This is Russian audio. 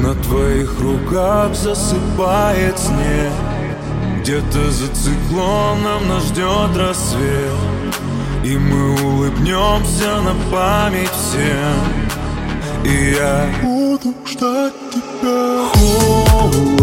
на твоих руках засыпает снег. Где-то за циклоном нас ждет рассвет, и мы улыбнемся на память всем. И я буду ждать тебя.